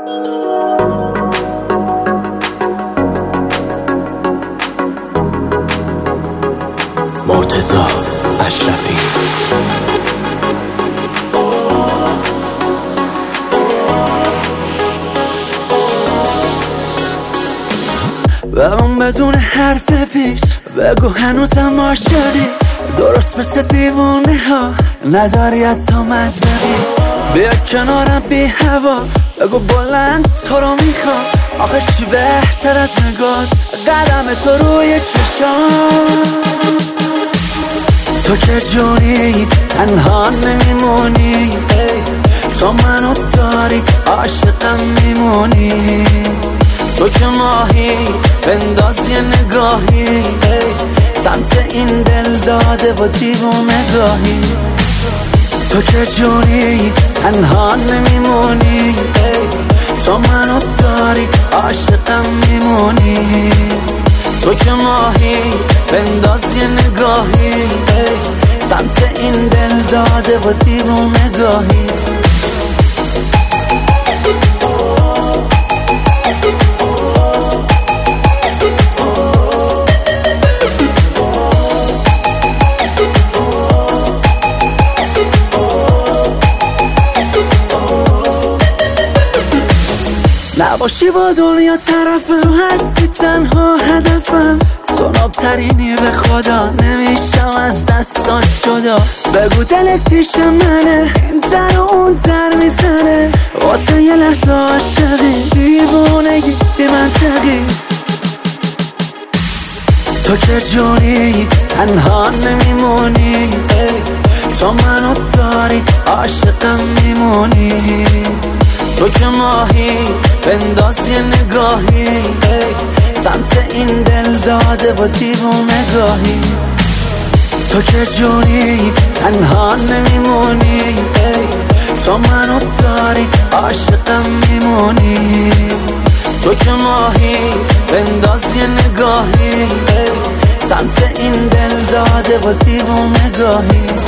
مرتضی اشرفی. بگم بدون حرف پیش بگو هنوزم عاشقی، درست مثل دیوونه ها نداری حتی منطقی. بیا کنارم بی هوا بگو بلند تو رو میخوام، آخه چی بهتر از نگات قدم تو روی چشام. تو که جونی تنها نمیمونی، تو منو داری عاشقم میمونی. تو که ماهی بنداز یه نگاهی سمت این دل داده و دیوونه گاهی. تو که جونی تنها نمیمونی، تو منو داری عاشقم میمونی. تو که ماهی بنداز یه نگاهی سمت این دل داده و دیوونه گاهی. نباشی با دنیا طرفم، تو هستی تنها هدفم. تو نابترینی به خدا، نمیشم از دستات جدا. بگو دلت پیش منه، این در و اون در میزنه، واسه یه لحظه عاشقی دیوونگی بی منطقی. تو که جونی تنها نمیمونی، تو منو داری عاشقم میمونی. تو که ماهی بنداز یه نگاهی سمت این دل داده و دیوونه گاهی. تو که جونی تنها نمیمونی، تو منو داری عاشقم میمونی. تو که ماهی بنداز یه نگاهی سمت این دل داده و دیوونه گاهی.